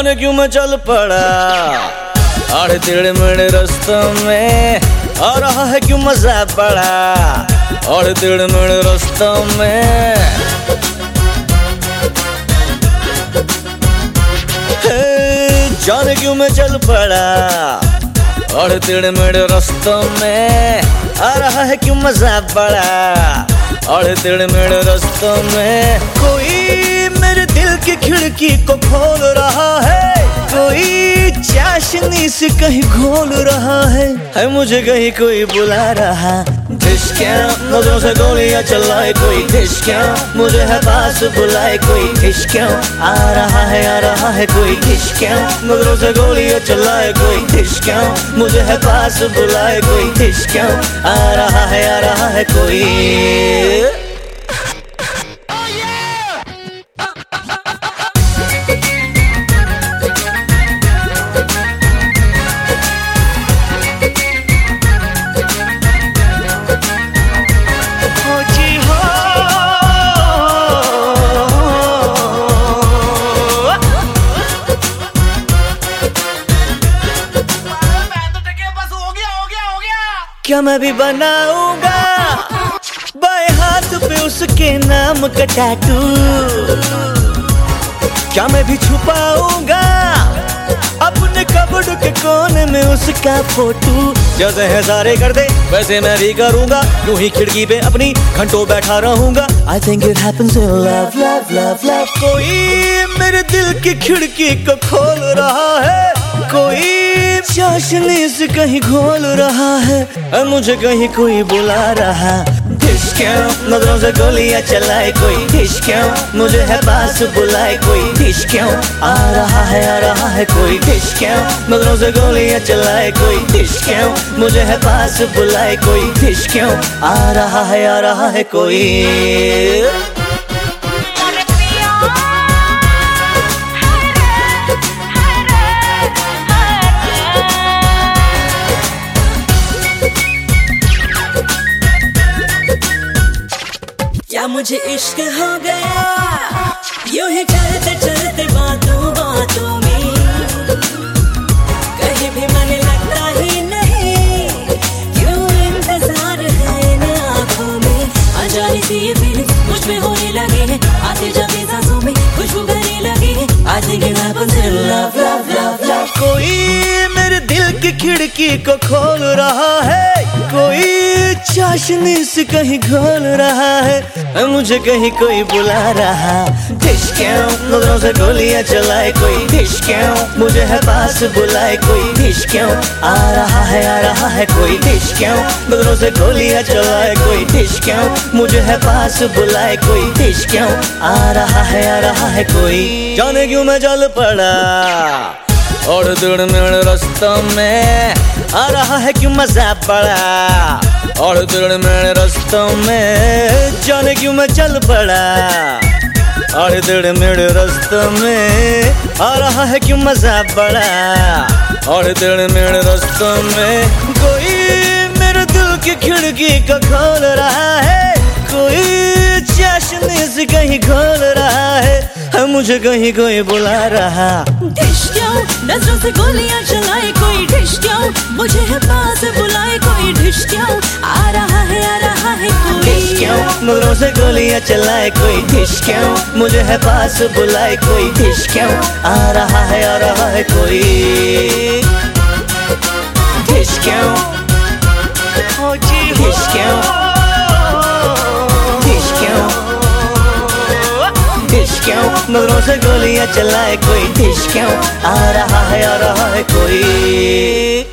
जाने क्यों मैं चल पड़ा आड़े टेढ़े मेढ़े रास्तों में, आ रहा है क्यों मजा बड़ा आड़े टेढ़े मेढ़े रास्तों में। जाने क्यों मैं चल पड़ा आड़े टेढ़े मेढ़े रास्तों में, आ रहा है क्यों मजा बड़ा आड़े टेढ़े मेढ़े रास्तों में। कोई मेरे दिल की खिड़की को खोल रहा है, कोई चाशनी से कहीं घोल रहा है मुझे कहीं कोई बुला रहा। ढिशक्यां नजरों से गोलियां चलाए कोई, ढिशक्यां मुझे है पास बुलाए कोई, ढिशक्यां आ रहा है कोई, ढिशक्यां नजरों से गोलियां चलाए कोई, ढिशक्यां मुझे है पास बुलाए कोई, ढिशक्यां आ रहा है कोई। क्या मैं भी बनाऊंगा बाएं हाथ पे उसके नाम का टैटू, क्या मैं भी छुपाऊंगा अपने कपड़ों के कोने में उसका फोटो। जैसे है सारे कर दे वैसे मैं भी करूंगा, यूं ही खिड़की पे अपनी घंटों बैठा रहूंगा। I think it happens in love, love, love, love। कोई मेरे दिल की खिड़की को खोल रहा है, कोई चाशनी से कहीं घोल रहा है मुझे कहीं कोई बुला रहा। ढिशक्यां नजरों से गोलियां चलाए कोई, ढिशक्यां मुझे है पास बुलाए कोई, ढिशक्यां आ रहा है कोई, ढिशक्यां नजरों से गोलियां चलाए कोई, ढिशक्यां मुझे है पास बुलाए कोई, ढिशक्यां आ रहा है कोई। क्या मुझे इश्क हो गया यूं ही चलते चलते बातों बातों में, कहीं भी मन लगता ही नहीं, क्यों इंतजार है इन आँखों में। अनजानी सी ये फीलिंग मुझ में होने लगे हैं, आते जाते सांसों में खुशबू भरने लगे हैं। I think it happens in love, love, love, love। कोई मेरे दिल की खिड़की को खोल रहा है, कोई चाशनी से कहीं घोल रहा है मुझे कहीं कोई बुला रहा। ढिशक्यां नजरों से गोलियां चलाए कोई, ढिशक्यां मुझे है पास बुलाए कोई, ढिशक्यां आ रहा है कोई, ढिशक्यां नजरों से गोलियां चलाए कोई, ढिशक्यां मुझे है पास बुलाए कोई, ढिशक्यां आ रहा है कोई। जाने क्यों मैं जल पड़ा और टेढ़े मेढ़े रास्तों में, आ रहा है क्यों मजा बड़ा और टेढ़े मेढ़े रास्तों में। जाने क्यों मैं चल पड़ा और टेढ़े मेढ़े रास्तों में, आ रहा है क्यों मजा बड़ा और टेढ़े मेढ़े रास्तों में। कोई मेरे दिल की खिड़की को खोल रहा है, कोई चाशनी से कहीं घोल रहा है मुझे कहीं कोई बुला रहा। ढिशक्यां नजरों से गोलियां चलाए कोई, ढिशक्यां मुझे है पास बुलाए कोई, ढिशक्यां आ रहा है कोई, ढिशक्यां नजरों से गोलियां चलाए कोई, ढिशक्यां मुझे है पास बुलाए कोई, ढिशक्यां आ रहा है कोई। ढिशक्यां ढिशक्यां ढिशक्यां नजरों से गोलियां चलाए कोई, ढिशक्यां आ रहा है कोई।